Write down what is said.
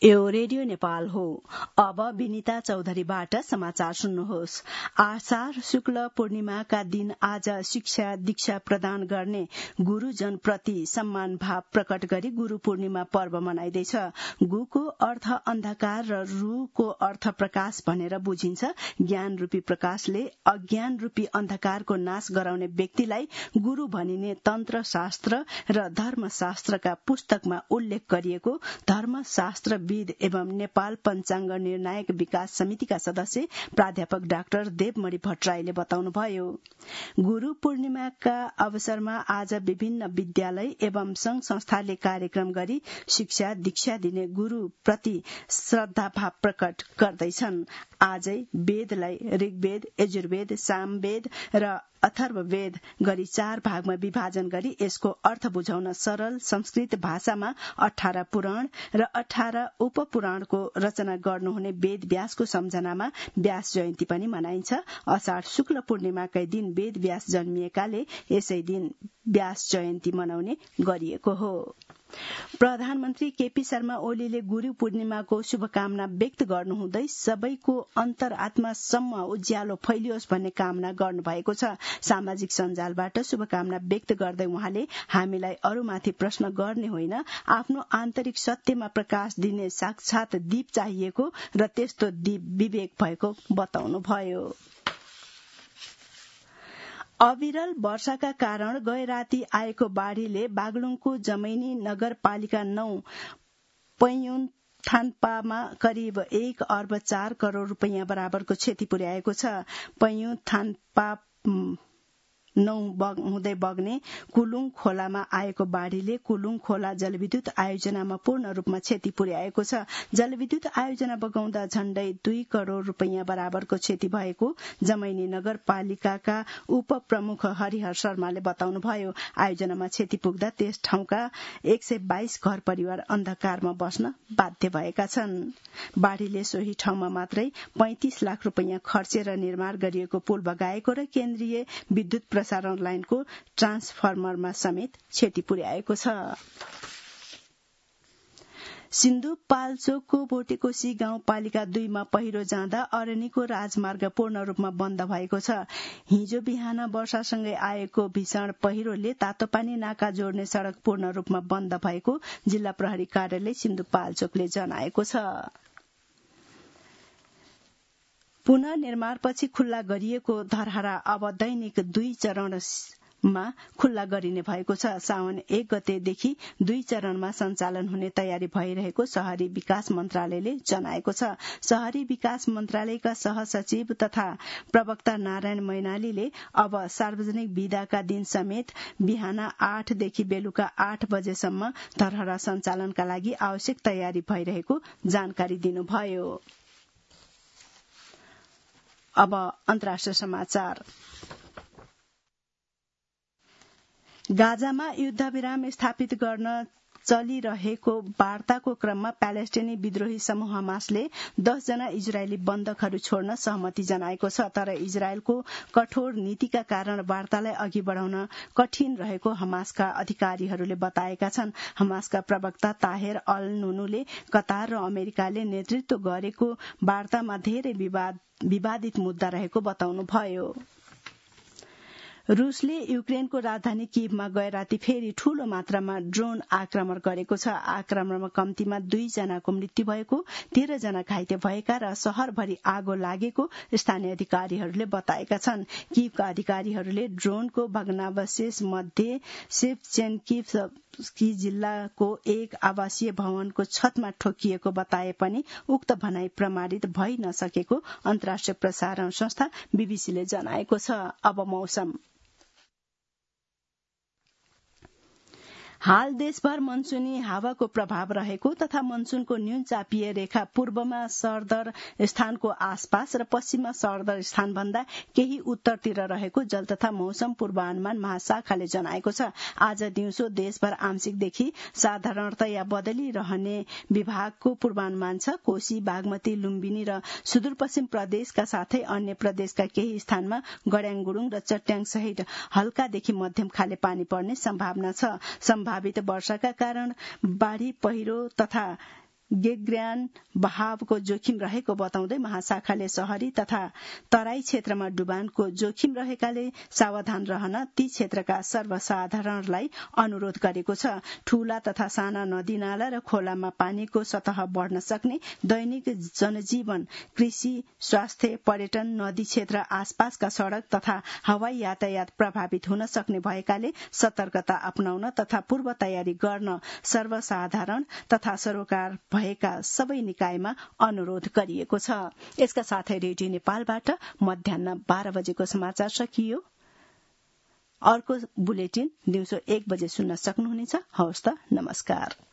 यो रेडियो नेपाल हो। अब विनिता चौधरीबाट समाचार सुन्नुहोस्। आषाढ़ शुक्ल पूर्णिमाका दिन आज शिक्षा दीक्षा प्रदान गर्ने गुरूजन प्रति सम्मान भाव प्रकट गरी गुरू पूर्णिमा पर्व मनाइँदैछ। गुको अर्थ अन्धकार र रूको अर्थ प्रकाश भनेर बुझिन्छ। ज्ञान रूपी प्रकाशले अज्ञान रूपी अन्धकारको नाश गराउने व्यक्तिलाई गुरू भनिने तन्त्र शास्त्र र धर्मशास्त्रका पुस्तकमा उल्लेख गरिएको धर्मशास्त्र एवं नेपाल पञ्चाङ्ग निर्णायक विकास समितिका सदस्य प्राध्यापक डाक्टर देवमणि भट्टराईले बताउनुभयो। गुरू पूर्णिमाका अवसरमा आज विभिन्न विद्यालय एवं संघ संस्थाले कार्यक्रम गरी शिक्षा दीक्षा दिने गुरू प्रति श्रद्धाभाव प्रकट गर्दैछन्। आजै वेदलाई ऋग्वेद, यजुर्वेद, सामवेद र अथर्ववेद गरी 4 भागमा विभाजन गरी यसको अर्थ बुझाउन सरल संस्कृत भाषामा 18 पुराण र 18 उपपुराणको रचना गर्नुहुने वेद व्यासको सम्झनामा व्यास जयन्ती पनि मनाइन्छ। आषाढ़ शुक्ल पूर्णिमाकै दिन वेद व्यास जन्मिएकाले यसै दिन व्यास जयन्ती मनाउने गरिएको हो। प्रधानमन्त्री केपी शर्मा ओलीले गुरू पूर्णिमाको शुभकामना व्यक्त गर्नुहुँदै सबैको अन्तरात्मासम्म उज्यालो फैलियोस् भन्ने कामना गर्नुभएको छ। सामाजिक सञ्जालबाट शुभकामना व्यक्त गर्दै उहाँले हामीलाई अरूमाथि प्रश्न गर्ने होइन, आफ्नो आन्तरिक सत्यमा प्रकाश दिने साक्षात दीप चाहिएको र त्यस्तो दीप विवेक भएको बताउनुभयो। अविरल वर्षाका कारण गए राति आएको बाढ़ीले बागलुङको जमैनी नगरपालिका 9 पैयुथान्पामा करिब 1 अर्ब 4 करोड़ रूपैयाँ बराबरको क्षति पुर्याएको छ। पैयुथान्पा 9 हुँदै बग्ने कुलुङ खोलामा आएको बाढ़ीले कुलुङ खोला जलविद्युत आयोजनामा पूर्ण रूपमा क्षति पुर्याएको छ। जलविद्युत आयोजना बगाउँदा झण्डै 2 करोड़ रूपैयाँ बराबरको क्षति भएको जमैनी नगरपालिकाका उपप्रमुख हरिहर शर्माले बताउनुभयो। आयोजनामा क्षति पुग्दा त्यस ठाउँका 122 घर परिवार अन्धकारमा बस्न बाध्य भएका छन्। बाढ़ीले सोही ठाउँमा मात्रै 35 लाख रूपैयाँ खर्चेर निर्माण गरिएको पुल बगाएको र केन्द्रीय विद्युत प्रसारण लाइनको ट्रान्सफर्मरमा समेत क्षति पुर्याएको छ। सिन्धुपाल्चोकको भोटेकोशी गाउँपालिका 2 मा पहिरो जाँदा अरनिको राजमार्ग पूर्ण रूपमा बन्द भएको छ। हिजो बिहान वर्षासँगै आएको भीषण पहिरोले तातोपानी नाका जोड्ने सड़क पूर्ण रूपमा बन्द भएको जिल्ला प्रहरी कार्यालय सिन्धुपाल्चोकले जनाएको छ। पुनः निर्माणपछि खुल्ला गरिएको धरहरा अब दैनिक 2 चरणमा खुल्ला गरिने भएको छ। साउन 1 गतेदेखि 2 चरणमा सञ्चालन हुने तयारी भइरहेको शहरी विकास मन्त्रालयले जनाएको छ। शहरी विकास मन्त्रालयका सहसचिव तथा प्रवक्ता नारायण मैनालीले अब सार्वजनिक बिदाका दिन समेत बिहान 8 देखि बेलुका 8 बजेसम्म धरहरा सञ्चालनका लागि आवश्यक तयारी भइरहेको जानकारी दिनुभयो। अब अन्तर्राष्ट्रिय समाचार। गाजामा युद्धविराम स्थापित गर्न चलिरहेको वार्ताको क्रममा प्यालेस्टिनी विद्रोही समूह हमासले 10 जना इजरायली बन्धकहरू छोड्न सहमति जनाएको छ। तर इजरायलको कठोर नीतिका कारण वार्तालाई अघि बढ़ाउन कठिन रहेको हमासका अधिकारीहरूले बताएका छन्। हमासका प्रवक्ता ताहेर अल नुनुले कतार र अमेरिकाले नेतृत्व गरेको वार्तामा धेरै विवादित मुद्दा रहेको बताउनुभयो। रूसले युक्रेनको राजधानी कीवमा गए राति फेरि ठूलो मात्रामा ड्रोन आक्रमण गरेको छ। आक्रमणमा कम्तीमा 2 जनाको मृत्यु भएको, 13 जना घाइते भएका र शहरभरि आगो लागेको स्थानीय अधिकारीहरूले बताएका छन्। कीवका अधिकारीहरूले ड्रोनको भग्नावशेष मध्ये सेभचेन्किभस्की जिल्लाको एक आवासीय भवनको छतमा ठोकिएको बताए पनि उक्त भनाई प्रमाणित भइ नसकेको अन्तर्राष्ट्रिय प्रसारण संस्था बीबीसीले जनाएको छ। अब मौसम। हाल देशभर मनसूनी हावाको प्रभाव रहेको तथा मनसूनको न्यून चापिय रेखा पूर्वमा सरदर स्थानको आसपास र पश्चिममा सरदर स्थानभन्दा केही उत्तरतिर रहेको जल तथा मौसम पूर्वानुमान महाशाखाले जनाएको छ। आज दिउँसो देशभर आंशिकदेखि साधारणतया बदली रहने विभागको पूर्वानुमान छ। कोशी, बागमती, लुम्बिनी र सुदूरपश्चिम प्रदेशका साथै अन्य प्रदेशका केही स्थानमा गड्याङगुडुङ र चट्याङ सहित हल्कादेखि मध्यम खाले पानी पर्ने सम्भावना छ। सम्भावित वर्षाका कारण बाढ़ी पहिरो तथा गेग्र्यान बहावको जोखिम रहेको बताउँदै महाशाखाले शहरी तथा तराई क्षेत्रमा डुबानको जोखिम रहेकाले सावधान रहन ती क्षेत्रका सर्वसाधारणलाई अनुरोध गरेको छ। ठूला तथा साना नदी नाला र खोलामा पानीको सतह बढ़न सक्ने, दैनिक जनजीवन, कृषि, स्वास्थ्य, पर्यटन, नदी क्षेत्र आसपासका सड़क तथा हवाई यातायात प्रभावित हुन सक्ने भएकाले सतर्कता अपनाउन तथा पूर्व तयारी गर्न सर्वसाधारण तथा सरोकार भएका सबै निकायमा अनुरोध गरिएको छ। यसका साथै रेडियो नेपालबाट मध्याह्न 12 बजेको समाचार सकियो। अर्को बुलेटिन दिउँसो 1 बजे सुन्न सक्नुहुनेछ। हवस् त, नमस्कार।